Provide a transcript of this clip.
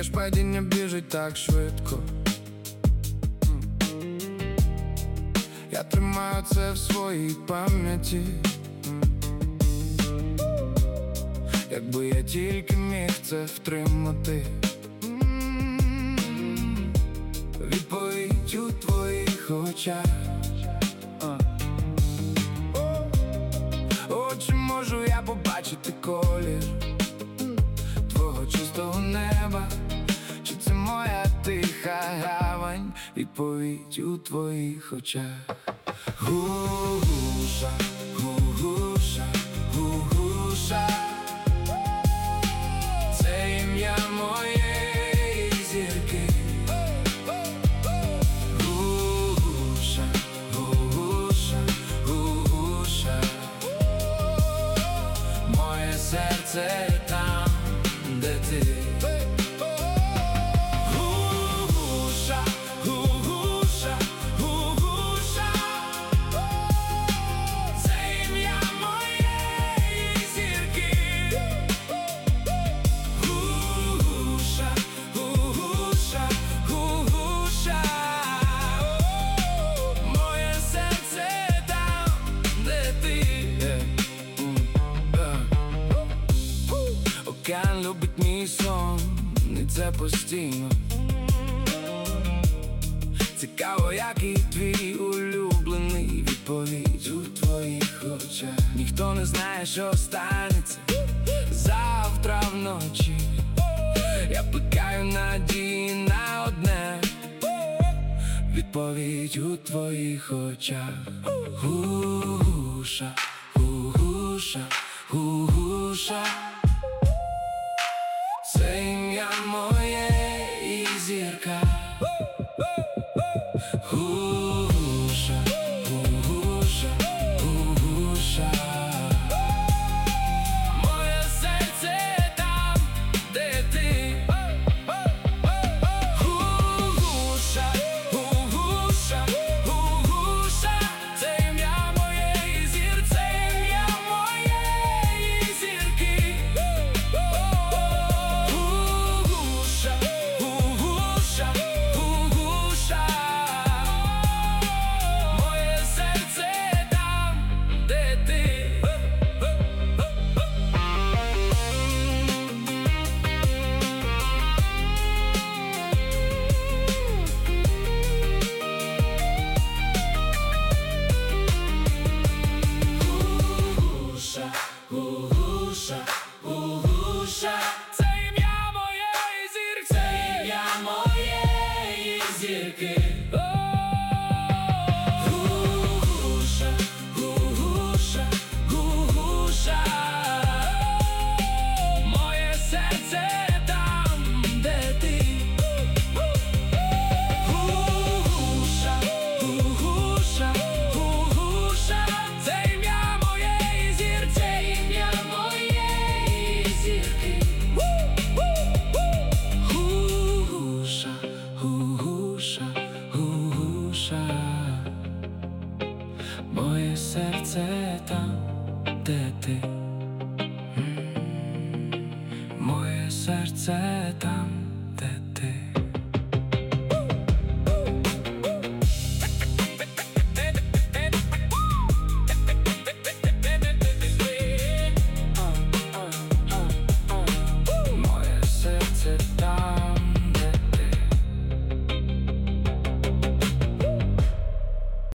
падіння біжить так швидко. Я тримаю це в своїй пам'яті. Якби я тільки міг це втримати. Відповідь у твоїх очах. О, чи можу я побачити колір твого чистого неба? Чи це моя тиха гавань? Відповідь у твоїх очах. Гугуша, гугуша, гугуша. Це ім'я моєї зірки. Гугуша, гугуша, гугуша. Моє серце там, де ти. Гугуша, гугуша, гугуша. Це ім'я моєї зірки. Гугуша, гугуша, гугуша. Моє серце там, де ти. Океан любить мій сон, і це постійно. Цікаво, який твій улюблений. Відповідь у твоїх очах. Ніхто не знає, що станеться завтра вночі. Я плекаю надії на одне. Відповідь у твоїх очах. Гугуша, гугуша, гугуша.